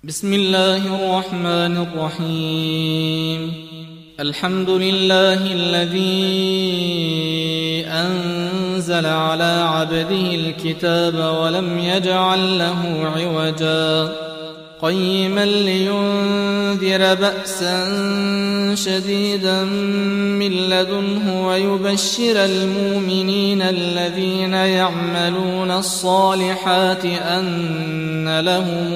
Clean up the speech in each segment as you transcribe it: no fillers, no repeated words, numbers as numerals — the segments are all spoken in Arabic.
بسم الله الرحمن الرحيم. الحمد لله الذي أنزل على عبده الكتاب ولم يجعل له عوجا قيما لينذر بأسا شديدا من لدنه ويبشر المؤمنين الذين يعملون الصالحات أن لهم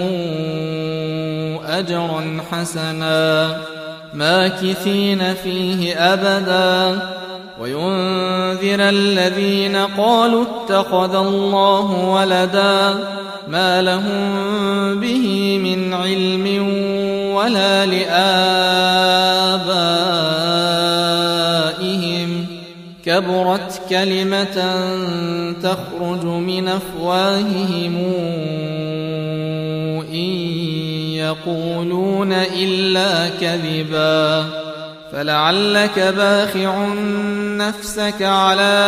أجرا حسنا ماكثين فيه أبدا وينذر الذين قالوا اتخذ الله ولدا ما لهم به من علم ولا لآبائهم كبرت كلمة تخرج من أفواههم إن يقولون إلا كذبا فلعلك باخع نفسك على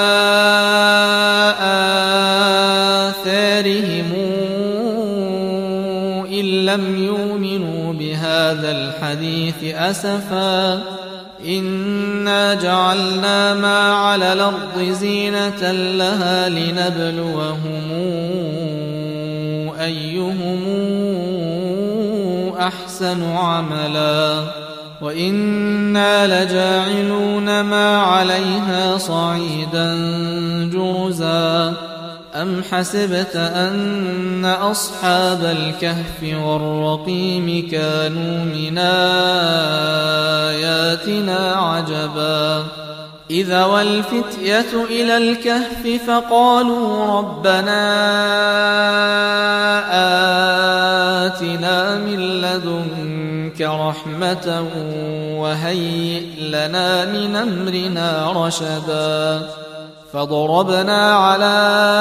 آثارهم إن لم يؤمنوا بهذا الحديث أسفا إنا جعلنا ما على الأرض زينة لها لنبلوهم أيهم أحسن عملا وإنا لجاعلون ما عليها صعيدا جرزا أم حسبت أن أصحاب الكهف والرقيم كانوا من آياتنا عجبا إذا والفتية إلى الكهف فقالوا ربنا آتنا من لدنك رحمة وهيئ لنا من أمرنا رشدا فضربنا على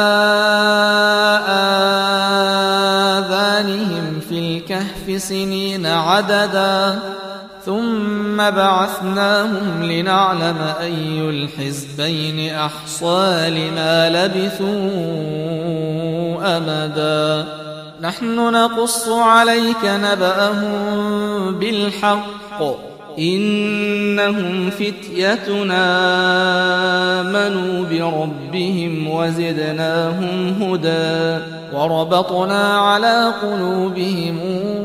آذانهم في الكهف سنين عددا ثم بعثناهم لنعلم أي الحزبين أحصى لما لبثوا أمدا نحن نقص عليك نبأهم بالحق إنهم فتيتنا آمنوا بربهم وزدناهم هدى وربطنا على قلوبهم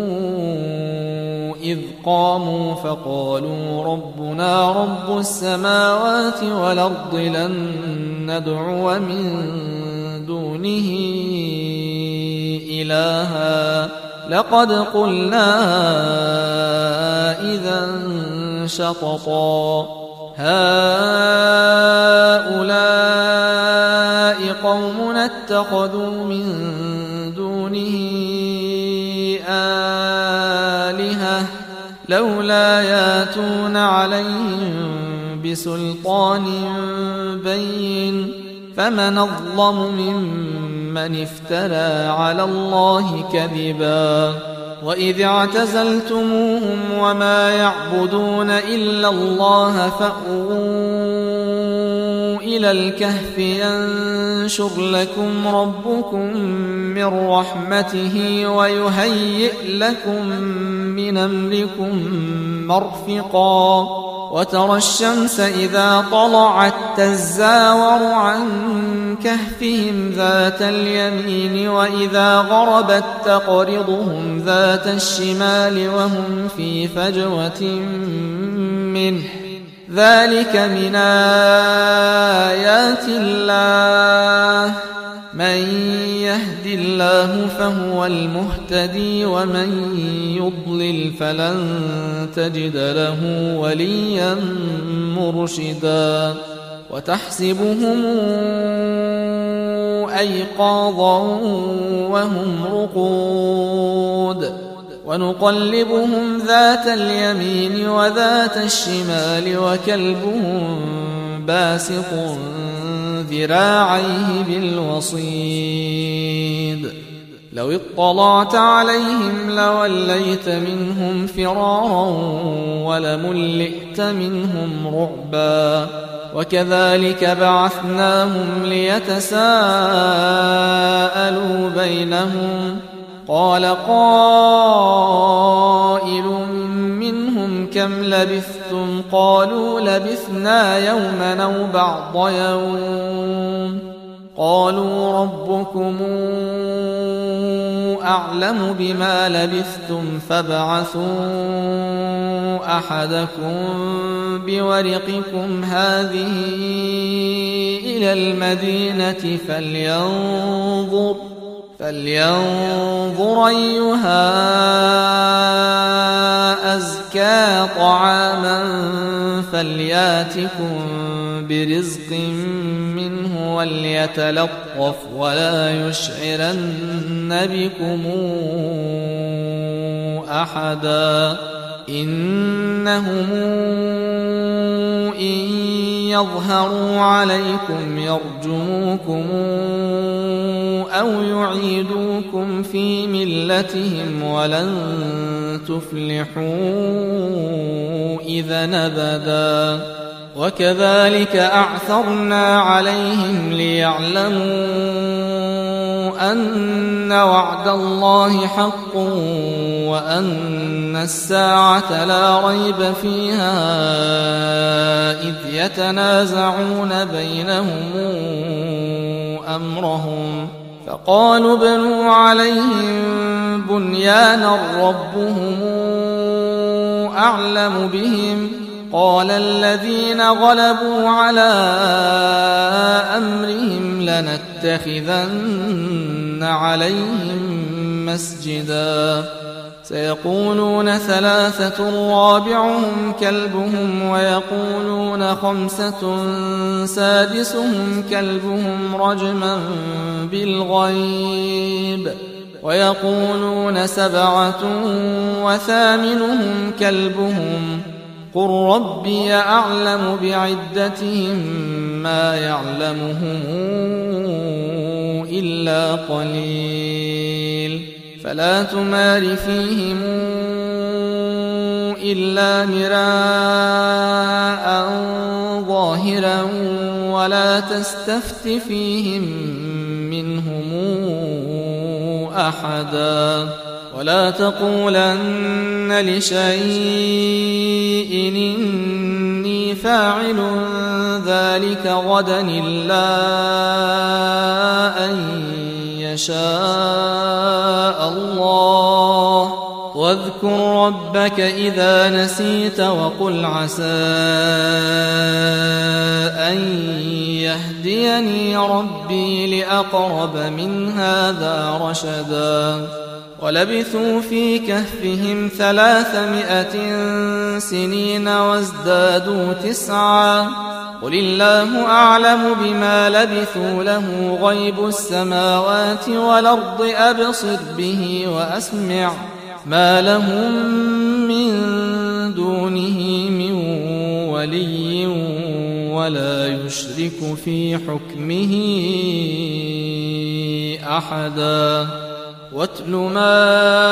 إذ قاموا فقالوا ربنا رب السماوات والأرض لن ندعو من دونه إلها لقد قلنا إذا شططا هؤلاء قوم اتخذوا من دونه آلهة لولا ياتون عليهم بسلطان بين فمن أظلم ممن افترى على الله كذبا وإذ اعتزلتموهم وما يعبدون إلا الله فأووا إلى الكهف ينشر لكم ربكم من رحمته ويهيئ لكم من أمركم مرفقا وترى الشمس إذا طلعت تزاور عن كهفهم ذات اليمين وإذا غربت تقرضهم ذات الشمال وهم في فجوة منه ذلك من آيات الله من يهد الله فهو المهتدي ومن يضلل فلن تجد له وليا مرشدا وتحسبهم أيقاظا وهم رقود ونقلبهم ذات اليمين وذات الشمال وكلبهم باسط ذراعيه بالوصيد لو اطلعت عليهم لوليت منهم فرارا ولملئت منهم رعبا وكذلك بعثناهم ليتساءلوا بينهم قال قائل منهم كم لبثتم قالوا لبثنا يوما أو بعض يوم قالوا ربكم أعلم بما لبثتم فابعثوا أحدكم بورقكم هذه إلى المدينة فلينظر أيها أزكى طعاما فلياتكم برزق منه وليتلطف ولا يشعرن بكم أحدا إنهم إن يظهروا عليكم يرجموكم أو يعيدوكم في ملتهم ولن تفلحوا إذا أبدا وكذلك أعثرنا عليهم ليعلموا أن وعد الله حق وأن الساعة لا ريب فيها إذ يتنازعون بينهم أمرهم فقالوا ابنوا عليهم بنيانا ربهم أعلم بهم قال الذين غلبوا على أمرهم لنتخذن عليهم مسجدا سيقولون ثلاثة رابعهم كلبهم ويقولون خمسة سادسهم كلبهم رجما بالغيب ويقولون سبعة وثامنهم كلبهم قل ربي أعلم بعدتهم ما يعلمهم إلا قليل فلا تمار فيهم إلا مراء ظاهرا ولا تستفت فيهم منهم أحدا ولا تقولن لشيء إني فاعل ذلك غدا إلا أن يشاء الله واذكر ربك إذا نسيت وقل عسى أن يهديني ربي لأقرب من هذا رشدا ولبثوا في كهفهم 300 سنين وازدادوا 9 قل الله أعلم بما لبثوا له غيب السماوات والأرض أبصر به وأسمع ما لهم من دونه من ولي ولا يشرك في حكمه أحدا واتل ما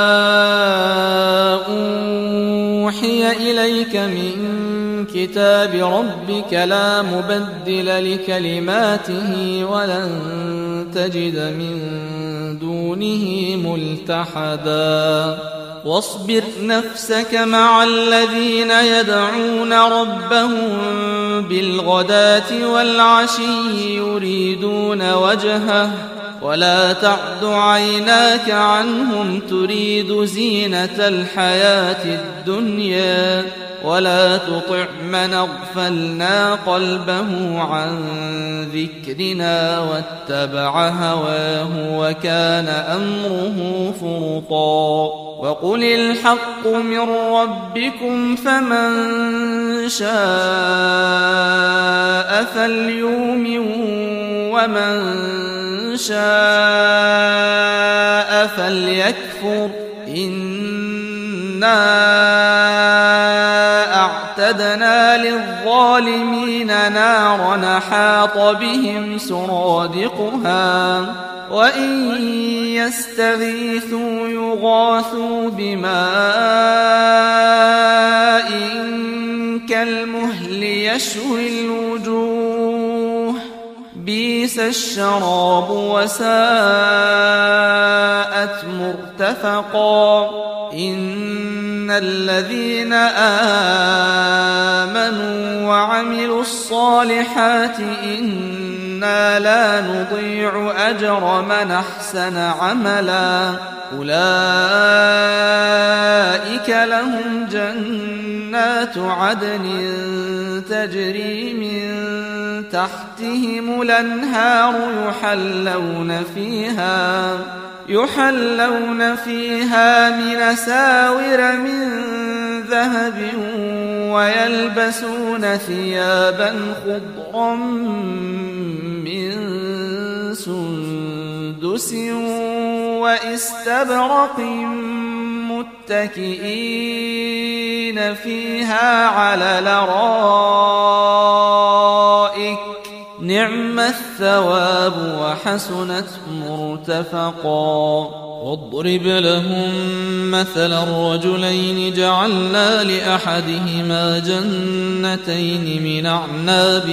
أوحي إليك من كتاب ربك لا مبدل لكلماته ولن تجد من دونه ملتحدا واصبر نفسك مع الذين يدعون ربهم بالغداة والعشي يريدون وجهه ولا تعد عيناك عنهم تريد زينة الحياة الدنيا ولا تطع من أغفلنا قلبه عن ذكرنا واتبع هواه وكان أمره فرطا وقل الحق من ربكم فمن شاء فليؤمن ومن شاء فليكفر إنا أعتدنا للظالمين نارا حاط بهم سرادقها وإن يستغيثوا يغاثوا بماء كالمهل يشوي الوجوه بئس بئس الشراب وساءت مرتفقا إن الذين آمنوا وعملوا الصالحات إنا لا نضيع أجر من أحسن عملا أولئك لهم جنات عدن تجري من تحتهم الأنهار يحلون فيها من أساور من ذهب ويلبسون ثيابا خضرا من سندس واستبرق متكئين فيها على الأرائك نعم الثواب وحسنت مرتفقا واضرب لهم مثل الرجلين جعلنا لأحدهما جنتين من أعناب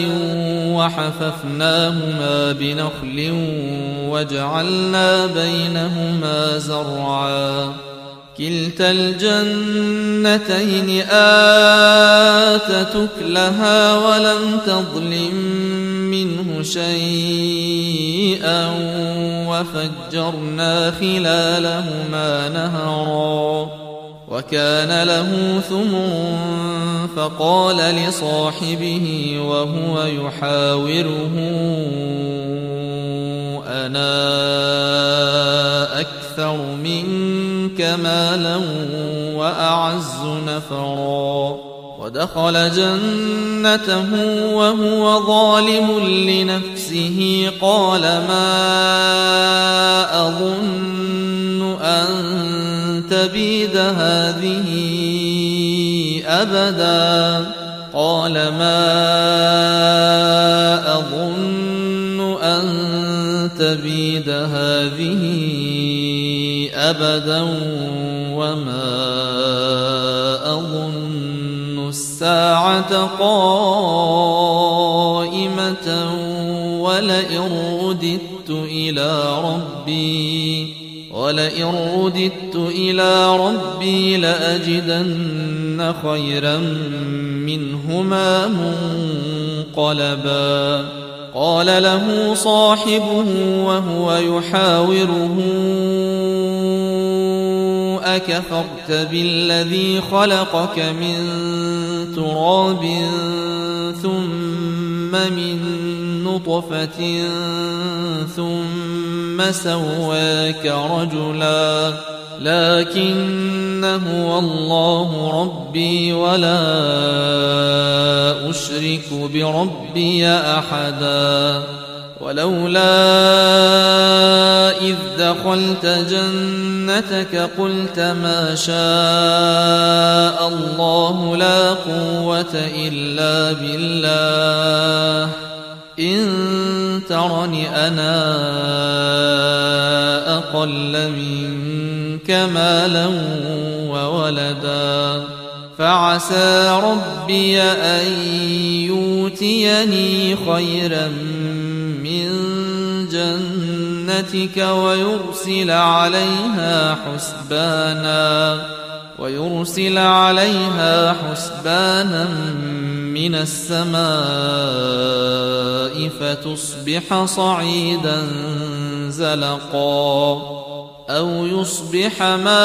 وحففناهما بنخل وجعلنا بينهما زرعا كلتا الجنتين آتت أكلها ولم تظلم منه شيئا وفجرنا خلالهما نهرا وكان له ثمر فقال لصاحبه وهو يحاوره أنا أكثر منك مالا وأعز نفرا ودخل جنته وهو ظالم لنفسه قال ما أظن أن تبيد هذه أبدا قال ما أظن أن تبيد هذه أبدا وما أظن الساعة قائمة ولئن رددت إلى ربي لأجدن خيرا منهما منقلبا قال له صاحبه وهو يحاوره أكفرت بالذي خلقك من تراب ثم من نطفة ثم سواك رجلا لكن هو الله ربي ولا أشرك بربي أحدا ولولا إذ دخلت جنتك قلت ما شاء الله لا قوة إلا بالله إن ترني أنا أقل منك مالا وولدا فعسى ربي أن يؤتيني خيرا من جنتك ويرسل عليها حسبانا من السماء فتصبح صعيدا زلقا أو يصبح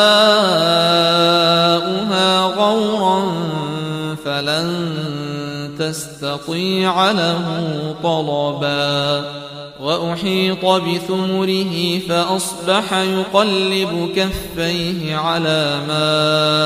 ماؤها غورا فلن تستطيع له طلبا وأحيط بثمره فأصبح يقلب كفيه على ما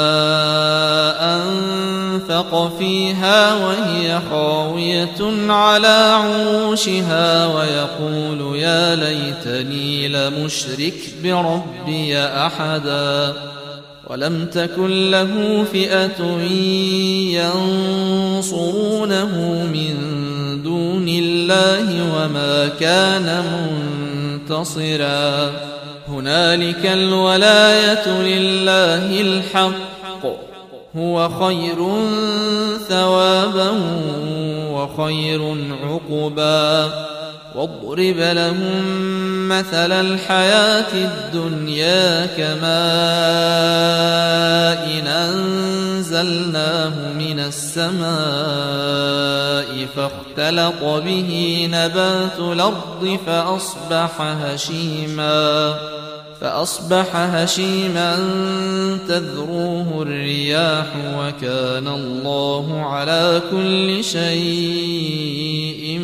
أنفق فيها وهي خاوية على عروشها ويقول يا ليتني لمشرك بربي أحدا ولم تكن له فئة ينصرونه من دون الله وما كان منتصرا هنالك الولاية لله الحق هو خير ثوابا وخير عقبا واضرب لهم مثل الحياة الدنيا كماء أنزلناه من السماء فاختلط به نبات الأرض فأصبح هشيما تذروه الرياح وكان الله على كل شيء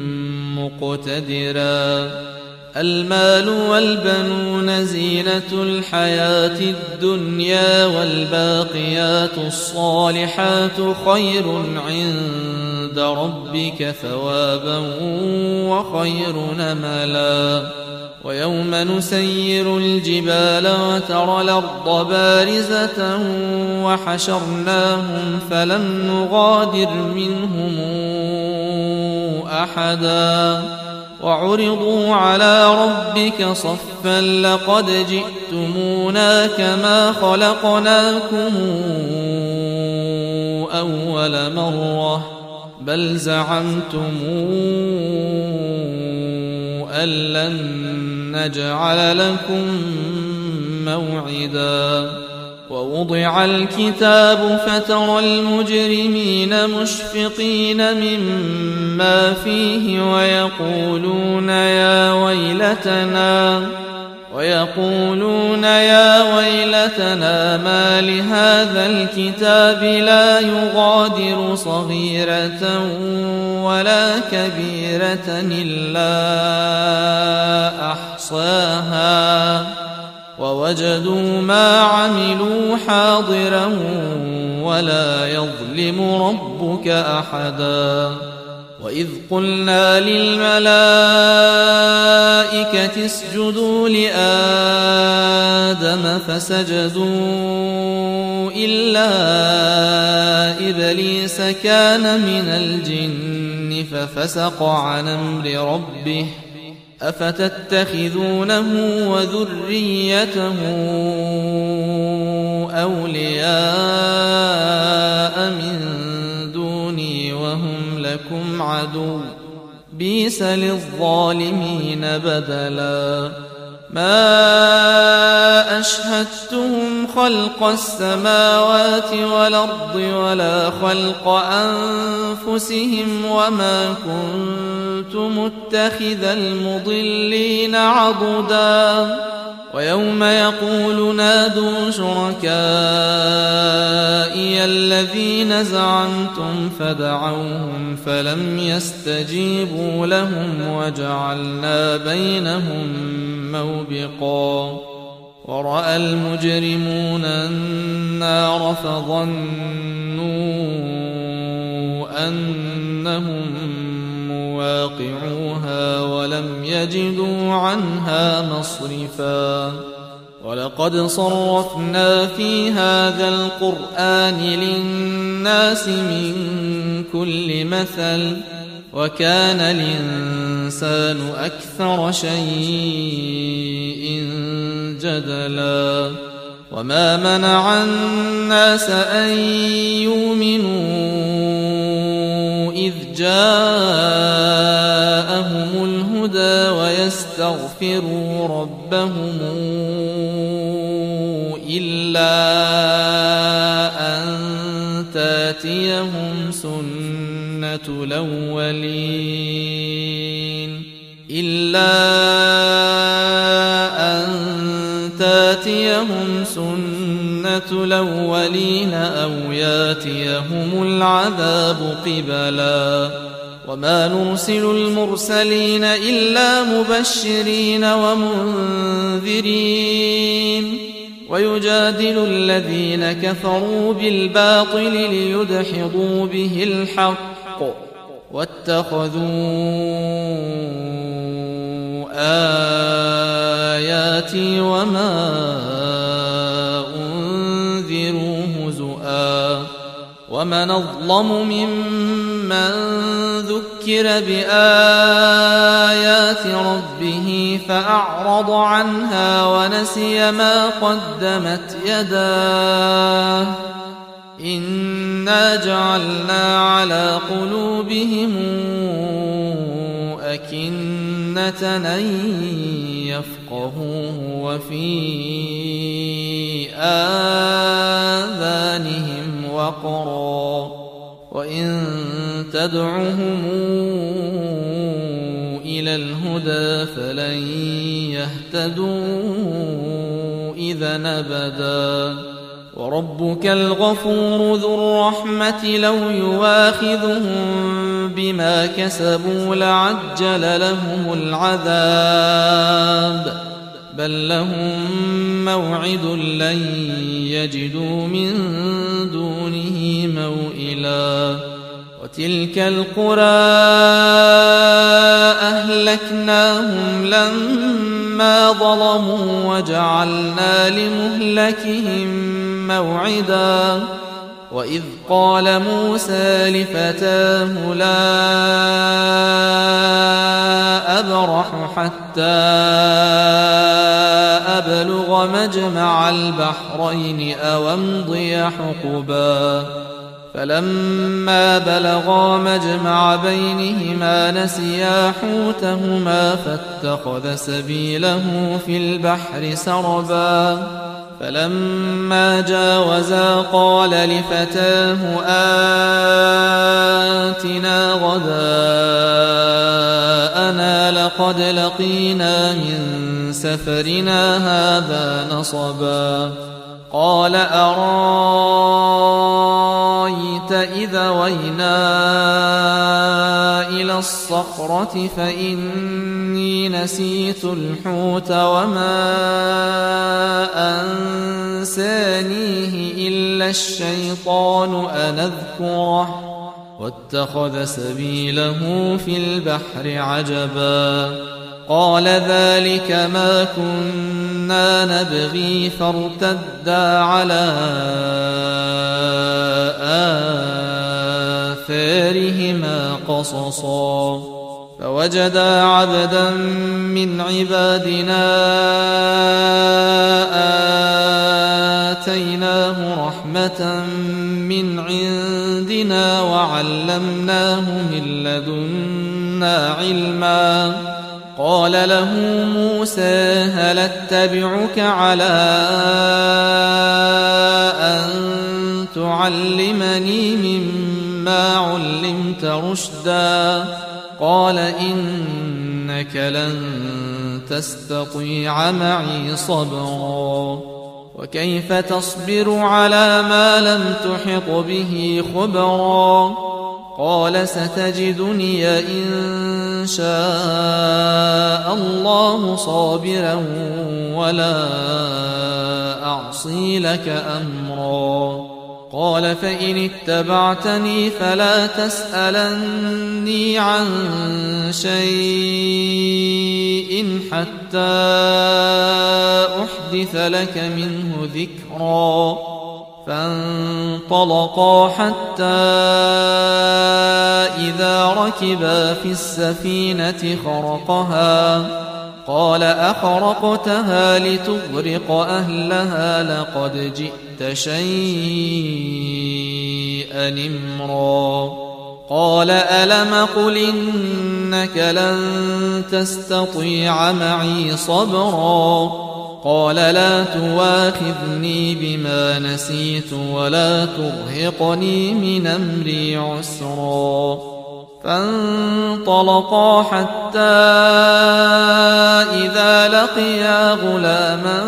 مقتدرا. المال والبنون زينة الحياة الدنيا والباقيات الصالحات خير عند ربك ثوابا وخير نملا. ويوم نسير الجبال وترى الأرض بارزة وحشرناهم فلم نغادر منهم أحدا وعرضوا على ربك صفا لقد جئتمونا كما خلقناكم أول مرة بل زعمتم أن لن نجعل لكم موعدا. ووضع الكتاب فترى المجرمين مشفقين مما فيه ويقولون يا ويلتنا ما لهذا الكتاب لا يغادر صغيرة ولا كبيرة إلا أحصاها ووجدوا ما عملوا حاضرا ولا يظلم ربك أحدا. وإذ قلنا للملائكة اسجدوا لآدم فسجدوا إلا إبليس كان من الجن ففسق عن أمر ربه أفتتخذونه وذريته أولياء من دوني وهم لكم عدو بئس للظالمين بدلا. ما أشهدتهم خلق السماوات والأرض ولا خلق أنفسهم وما كنت متخذ المضلين عضدا. ويوم يقول نادوا شركائي الذين زعمتم فدعوهم فلم يستجيبوا لهم وجعلنا بينهم موبقا. ورأى المجرمون النار فظنوا أنهم مواقعوها ولم يجدوا عنها مصرفا. ولقد صرفنا في هذا القرآن للناس من كل مثل وكان الإنسان أكثر شيء جدلا. وما منع الناس أن يؤمنوا إذ جاءهم الهدى ويستغفروا ربهم إلا أن تاتيهم سنة الأولين أو ياتيهم العذاب قبلا. وما نرسل المرسلين إلا مبشرين ومنذرين ويجادل الذين كفروا بالباطل ليدحضوا به الحق واتخذوا آياتي وما أنذروا هزؤا. ومن أظلم ممن ذكر بآيات ربه فأعرض عنها ونسي ما قدمت يداه إنا جعلنا على قلوبهم أكنة أكنة أن يفقهوه وفي آذانهم وقرا وإن تدعهم إلى الهدى فلن يهتدوا إذا أبدا وربك الغفور ذو الرحمة لو يواخذهم بما كسبوا لعجل لهم العذاب بل لهم موعد لن يجدوا من دونه موئلا وتلك القرى أهلكناهم لما ظلموا وجعلنا لمهلكهم موعدا وإذ قال موسى لفتاه لا أبرح حتى أبلغ مجمع البحرين أو أمضي حقبا فلما بلغا مجمع بينهما نسيا حوتهما فاتخذ سبيله في البحر سربا فلما جاوزا قال لفتاه آتنا غداءنا لقد لقينا من سفرنا هذا نصبا قال أرايت إذا وينا إلى الصخرة فإني نسيت الحوت وما أنسانيه إلا الشيطان أن أذكره واتخذ سبيله في البحر عجبا قال ذلك ما كنا نبغي فارتدا على آثارهما قصصا فوجدا عبدا من عبادنا آتيناه رحمة من عندنا وعلمناه من لدنا علما قال له موسى هل اتبعك على أن تعلمني مما علمت رشدا قال إنك لن تستطيع معي صبرا وكيف تصبر على ما لم تحط به خبرا قال ستجدني إن شاء الله صابرا ولا أعصي لك أمرا قال فإن اتبعتني فلا تسألني عن شيء حتى أحدث لك منه ذكرا فانطلقا حتى إذا ركبا في السفينة خرقها قال أخرقتها لتغرق أهلها لقد جئت شيئا إمرا قال ألم قل إنك لن تستطيع معي صبرا قال لا تواخذني بما نسيت ولا ترهقني من أمري عسرا فانطلقا حتى إذا لقيا غلاما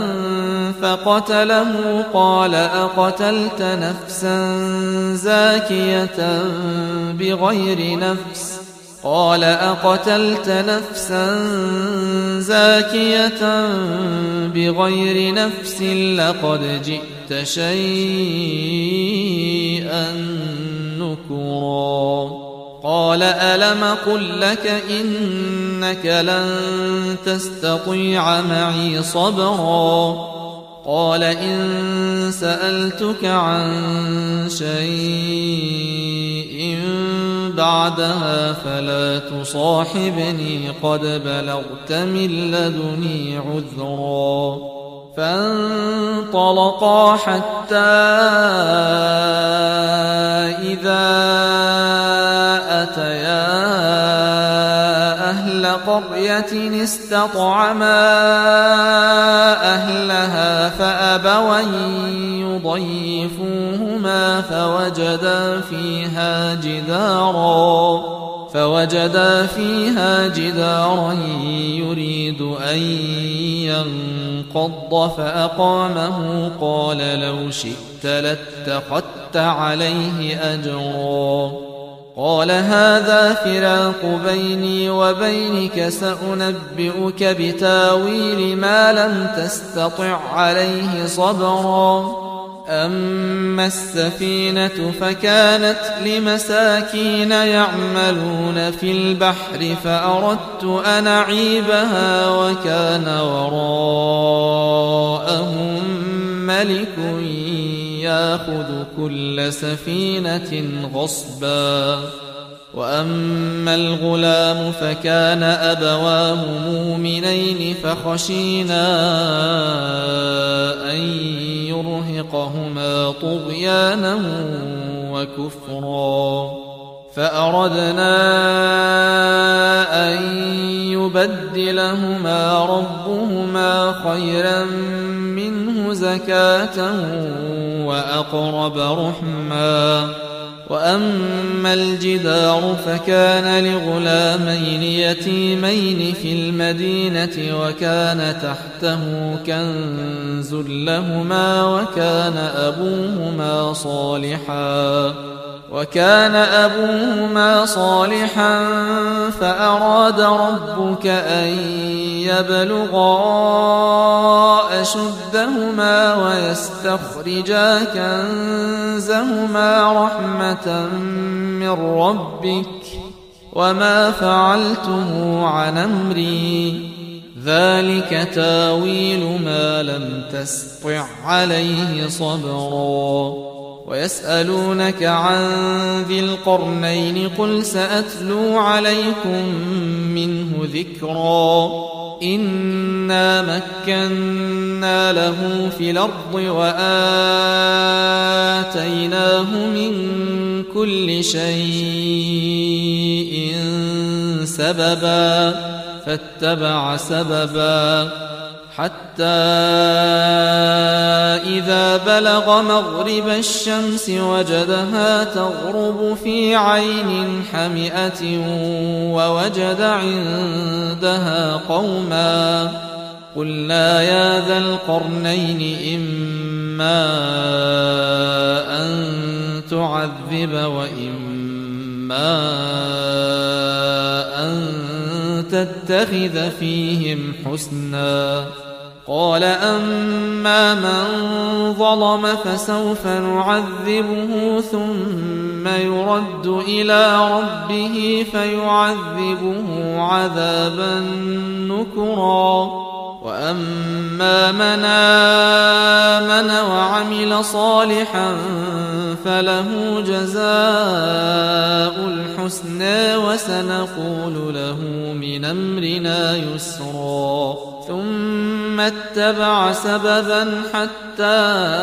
فقتله قال أقتلت نفسا زاكية بغير نفس قال أقتلت نفسا زاكية بغير نفس لقد جئت شيئا نكرا قال ألم قل لك إنك لن تستطيع معي صبرا قال إن سألتك عن شيء بعدها فلا تصاحبني قد بلغت من لدني عذرا فانطلقا حتى إذا أتيا أهل قرية قرية استطعما أهلها فأبوا أن يضيفوهما فوجدا فيها جدارا يريد أن ينقض فأقامه قال لو شئت لاتخذت عليه أجرا قال هذا فراق بيني وبينك سأنبئك بتاويل ما لم تستطع عليه صبرا أما السفينة فكانت لمساكين يعملون في البحر فأردت أن أعيبها وكان وراءهم ملك يأخذ كل سفينة غصبا وأما الغلام فكان أبواه مؤمنين فخشينا أن يرهقهما طغيانا وكفرا فأردنا أن يبدلهما ربهما خيرا منه زكاة وأقرب رحما وأما الجدار فكان لغلامين يتيمين في المدينة وكان تحته كنز لهما وكان أبوهما صالحا فأراد ربك أن يبلغا أشدهما ويستخرجا كنزهما رحمة من ربك وما فعلته عن أمري ذلك تاويل ما لم تسطع عليه صبرا ويسألونك عن ذي القرنين قل سأتلو عليكم منه ذكرا إنا مكنا له في الأرض وآتيناه من كل شيء سببا فاتبع سببا حتى إذا بلغ مغرب الشمس وجدها تغرب في عين حمئة ووجد عندها قوما قلنا يا ذا القرنين إما أن تعذب وإما أن تتخذ فيهم حسنا قال أما من ظلم فسوف نعذبه ثم يرد إلى ربه فيعذبه عذابا نكرا وأما من آمن وعمل صالحا فله جزاء الحسنى وسنقول له من أمرنا يسرا ثم اتبع سببا حتى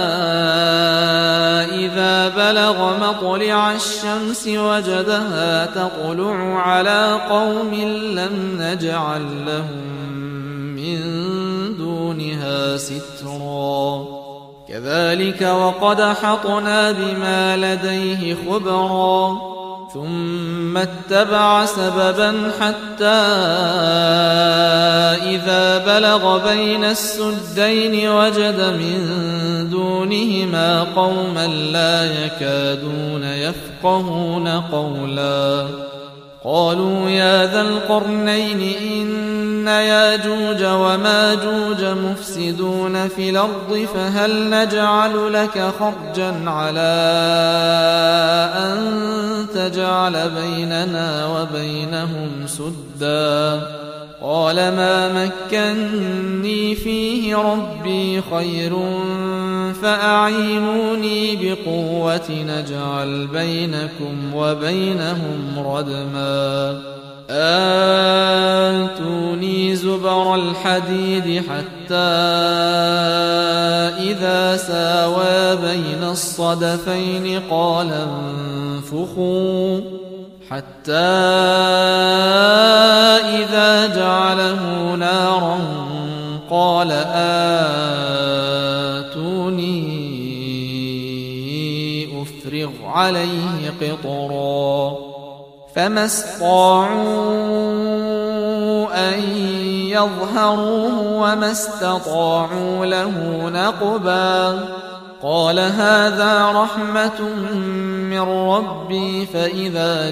إذا بلغ مطلع الشمس وجدها تطلع على قوم لم نجعل لهم من دونها سترا كذلك وقد حطنا بما لديه خبرا ثم اتبع سببا حتى إذا بلغ بين السدين وجد من دونهما قوما لا يكادون يفقهون قولا قالوا يا ذا القرنين إن ياجوج وماجوج مفسدون في الأرض فهل نجعل لك خرجا على أن تجعل بيننا وبينهم سدا قال ما مكني فيه ربي خير فأعينوني بقوة نجعل بينكم وبينهم ردما آتوني زبر الحديد حتى إذا ساوى بين الصدفين قال انفخوا حتى إذا جعله نارا قال آتوني أفرغ عليه قطرا فما استطاعوا أن يظهروه وما استطاعوا له نقبا قال هذا رحمة من ربي فإذا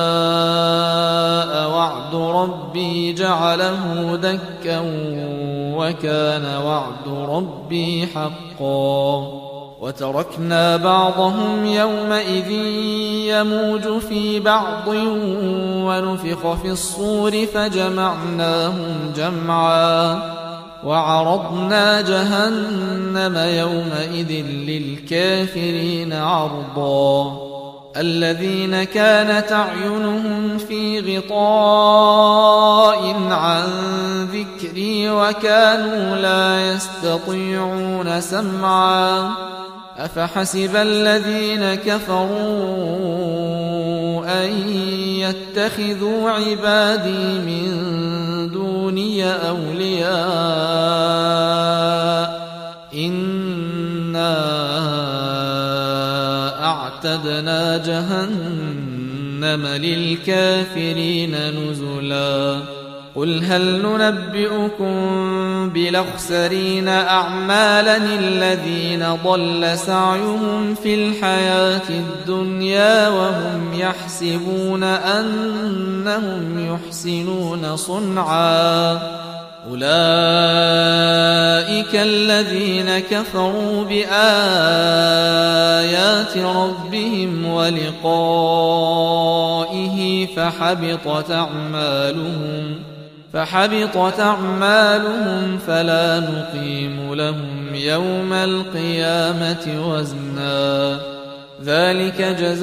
جاء وعد ربي جعله دكا وكان وعد ربي حقا وتركنا بعضهم يومئذ يموج في بعض ونفخ في الصور فجمعناهم جمعا وعرضنا جهنم يومئذ للكافرين عرضا الذين كانت أعينهم في غطاء عن ذكري وكانوا لا يستطيعون سمعا أفحسب الذين كفروا أن يتخذوا عبادي من دوني أولياء إنا أعتدنا جهنم للكافرين نزلا قل هل ننبئكم بالأخسرين أعمالا الذين ضل سعيهم في الحياة الدنيا وهم يحسبون أنهم يحسنون صنعا أولئك الذين كفروا بآيات ربهم ولقائه فحبطت أعمالهم فلا نقيم لهم يوم القيامة وزنا ذلك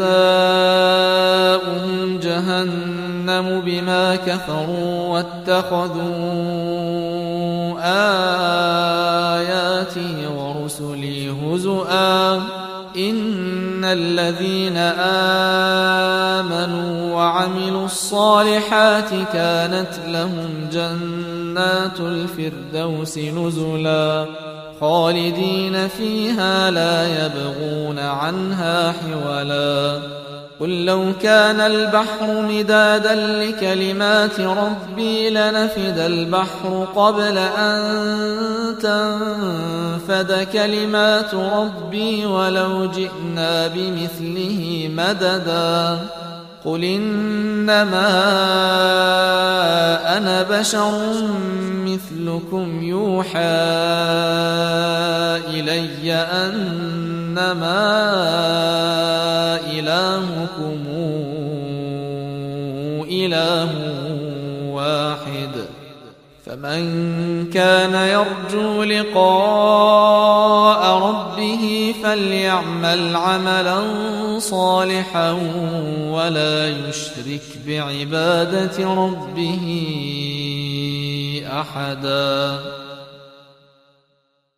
جزاؤهم جهنم بما كفروا واتخذوا آياتي ورسلي هزؤا إن الذين آمنوا وعملوا الصالحات كانت لهم جنات الفردوس نزلا خالدين فيها لا يبغون عنها حولا قل لو كان البحر مدادا لكلمات ربي لنفد البحر قبل أن تنفد كلمات ربي ولو جئنا بمثله مددا قل إنما أنا بشر مثلكم يوحى إلي أنما إلهكم إله واحد فمن كان يرجو لقاء ربه فليعمل عملا صالحا ولا يشرك بعبادة ربه أحدا